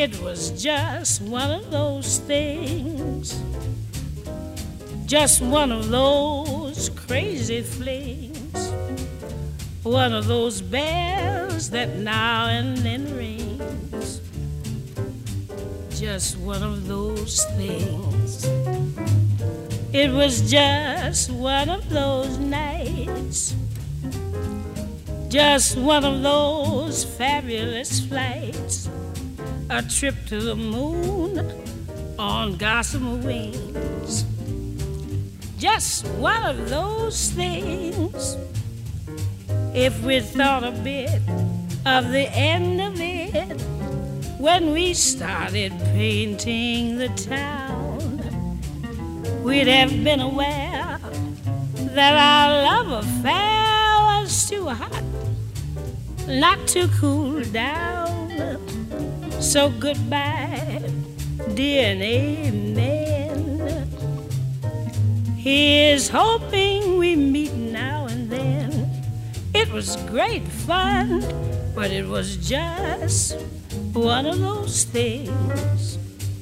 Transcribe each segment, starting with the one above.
It was just one of those things, just one of those crazy flings, one of those bells that now and then rings, just one of those things. It was just one of those nights, just one of those fabulous flights, a trip to the moon on gossamer wings, just one of those things. If we thought a bit of the end of it when we started painting the town, we'd have been aware that our love affair was too hot not to cool down. So goodbye, dear, and amen. Here's hoping we meet now and then. It was great fun, but it was just one of those things.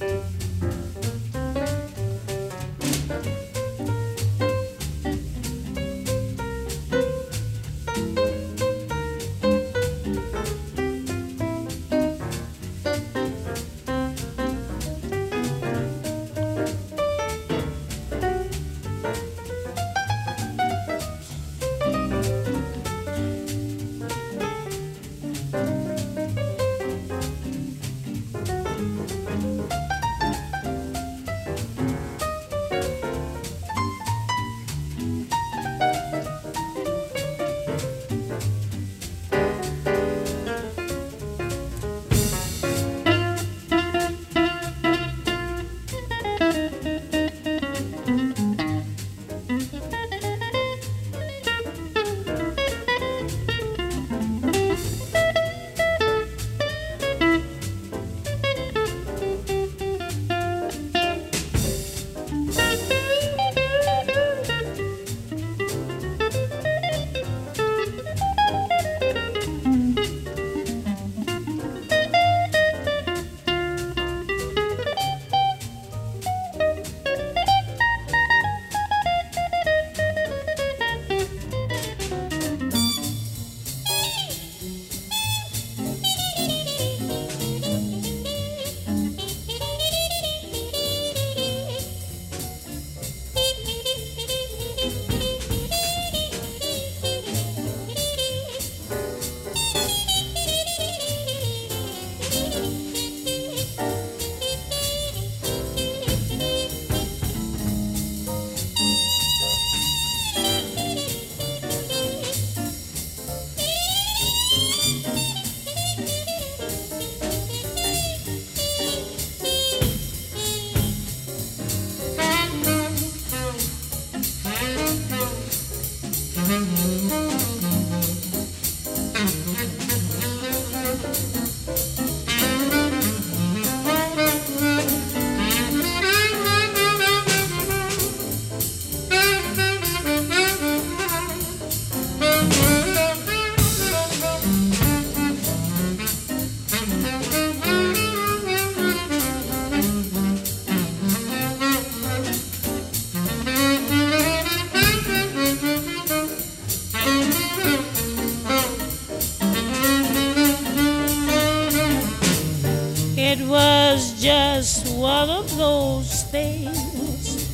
It was just one of those things,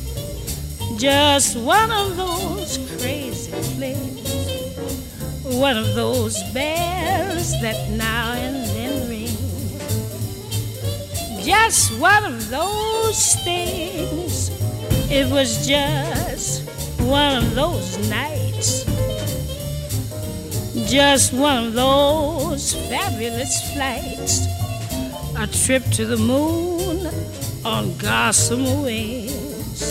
just one of those crazy flings, one of those bells that now and then ring, just one of those things. It was just one of those nights, just one of those fabulous flights, a trip to the moon on gossamer wings,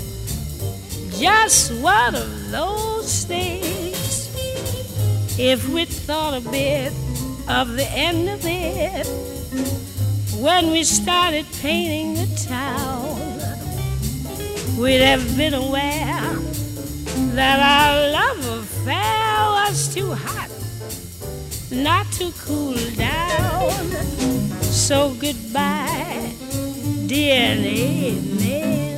just one of those things. If we thought a bit of the end of it when we started painting the town, we'd have been aware that our love affair was too hot not to cool down. So goodbye, dear, and amen.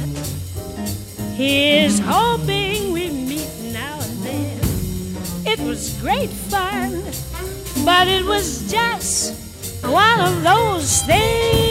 Here's hoping we meet now and then. It was great fun, but it was just one of those things.